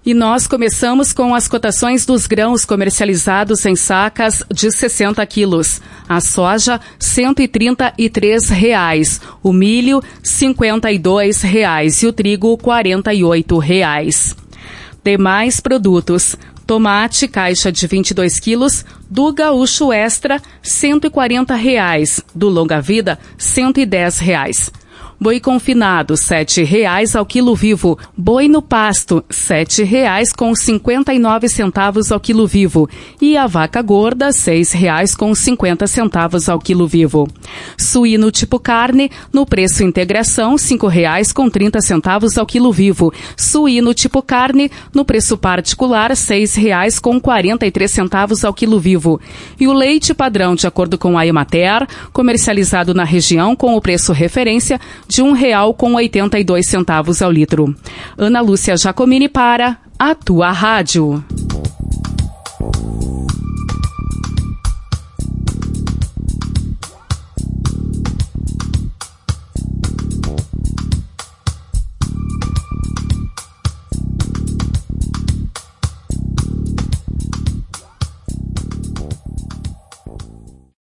E nós começamos com as cotações dos grãos comercializados em sacas de 60 quilos. A soja, R$ 133,00. O milho, R$ 52,00. E o trigo, R$ 48,00. Demais produtos. Tomate, caixa de 22 quilos, do Gaúcho Extra, R$ 140,00. Do Longa Vida, R$ 110,00. Boi confinado, R$ 7,00 ao quilo vivo. Boi no pasto, R$ 7,59 ao quilo vivo. E a vaca gorda, R$ 6,50 ao quilo vivo. Suíno tipo carne, no preço integração, R$ 5,30 ao quilo vivo. Suíno tipo carne, no preço particular, R$ 6,43 ao quilo vivo. E o leite padrão, de acordo com a Emater, comercializado na região com o preço referência de R$ 1,82 ao litro. Ana Lúcia Giacomini para a Tua Rádio.